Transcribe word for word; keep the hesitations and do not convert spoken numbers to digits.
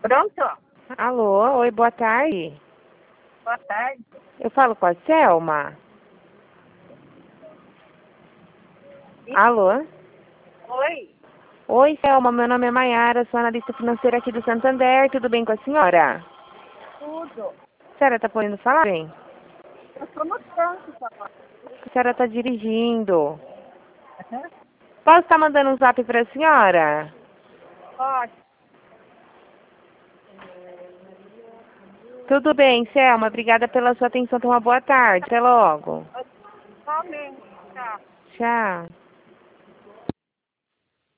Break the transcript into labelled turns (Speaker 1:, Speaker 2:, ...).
Speaker 1: Pronto?
Speaker 2: Alô, oi, boa tarde.
Speaker 1: Boa tarde.
Speaker 2: Eu falo com a Selma? Alô?
Speaker 1: Oi,
Speaker 2: Oi, Selma, meu nome é Maiara, sou analista financeira aqui do Santander, tudo bem com a senhora?
Speaker 1: tudo.
Speaker 2: A senhora está podendo falar bem?
Speaker 1: Eu estou no trânsito agora.
Speaker 2: A senhora está dirigindo.
Speaker 1: Aham.
Speaker 2: Posso estar mandando um zap para a senhora?
Speaker 1: Pode.
Speaker 2: Tudo bem, Selma, obrigada pela sua atenção, tenha uma boa tarde, até logo.
Speaker 1: Somente. Tá.
Speaker 2: Tchau.